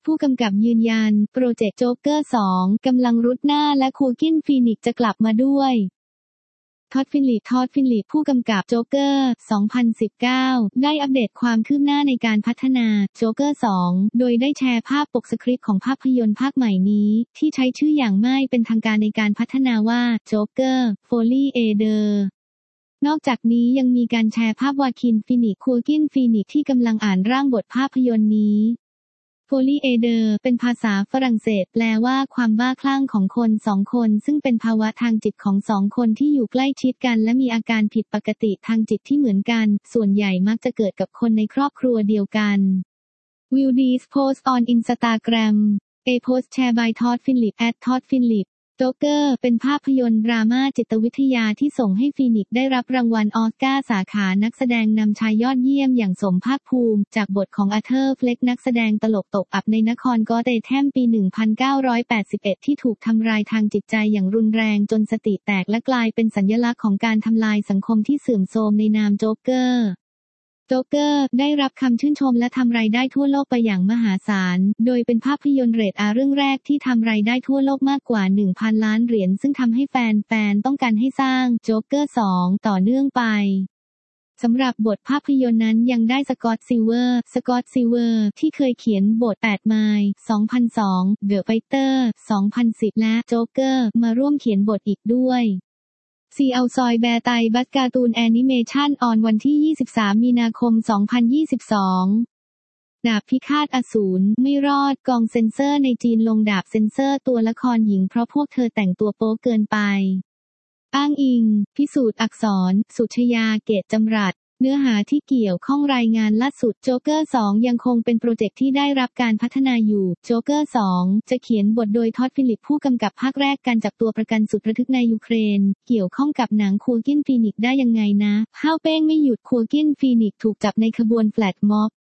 ผู้กำกับยืนยันโปรเจกต์โจ๊กเกอร์ 2กำลังรุดหน้าและโคกินฟีนิกซ์จะกลับมาด้วยท็อดฟินลิปผู้กำกับโจ๊กเกอร์ 2019 ได้อัปเดตความคืบหน้าในการพัฒนาโจ๊กเกอร์ 2โดยได้แชร์ภาพปกสคริปต์ของภาพยนตร์ภาคใหม่นี้ที่ใช้ชื่ออย่างไม่เป็นทางการในการพัฒนาว่าโจ๊กเกอร์ Foley Ederนอกจากนี้ยังมีการแชร์ภาพวาคินฟีนิกซ์ ที่กำลังอ่านร่างบทภาพยนตร์นี้Foley Eder เป็นภาษาฝรั่งเศสแปลว่าความบ้าคลั่งของคนสองคนซึ่งเป็นภาวะทางจิตของสองคนที่อยู่ใกล้ชิดกันและมีอาการผิดปกติทางจิตที่เหมือนกันส่วนใหญ่มักจะเกิดกับคนในครอบครัวเดียวกัน Will this post on Instagram A post shared by Todd Phillip @ToddPhillipโจ๊กเกอร์เป็นภาพยนตร์ดราม่าจิตวิทยาที่ส่งให้ฟีนิกซ์ได้รับรางวัลออสการ์สาขานักแสดงนำชายยอดเยี่ยมอย่างสมภาคภูมิจากบทของอาร์เธอร์ เฟล็กนักแสดงตลกตกอับในนครกอเธแธมปี 1981 ที่ถูกทำร้ายทางจิตใจอย่างรุนแรงจนสติแตกและกลายเป็นสัญลักษณ์ของการทำลายสังคมที่เสื่อมโทรมในนามโจ๊กเกอร์ได้รับคำชื่นชมและทำรายได้ทั่วโลกไปอย่างมหาศาลโดยเป็นภาพยนตร์เรทอาร์เรื่องแรกที่ทำรายได้ทั่วโลกมากกว่า 1,000 ล้านเหรียญซึ่งทำให้แฟนๆต้องการให้สร้างโจ๊กเกอร์ 2ต่อเนื่องไปสำหรับบทภาพยนตร์นั้นยังได้สกอตต์ซิลเวอร์ที่เคยเขียนบท8 ไมล์ 2002 The Fighter 2010 และโจ๊กเกอร์มาร่วมเขียนบทอีกด้วยซีเอาซอยแบร์ไตบัสการ์ตูนแอนิเมชันออนวันที่ 23 มีนาคม 2022 ดาบพิฆาตอสูรไม่รอดกองเซ็นเซอร์ในจีนลงดาบเซ็นเซอร์ตัวละครหญิงเพราะพวกเธอแต่งตัวโป๊เกินไปอ้างอิงพิสูจน์อักษรสุชยาเกตจำรัดเนื้อหาที่เกี่ยวข้องรายงานล่าสุดโจ๊กเกอร์ 2ยังคงเป็นโปรเจกต์ที่ได้รับการพัฒนาอยู่โจ๊กเกอร์ 2จะเขียนบทโดยท็อดฟิลิปผู้กำกับภาคแรกการจับตัวประกันสุดระทึกในยูเครนเกี่ยวข้องกับหนังโคกินฟีนิกซ์ได้ยังไงนะห้าวเป้งไม่หยุดโคกินฟีนิกซ์ถูกจับในขบวนแฟลชม็อบ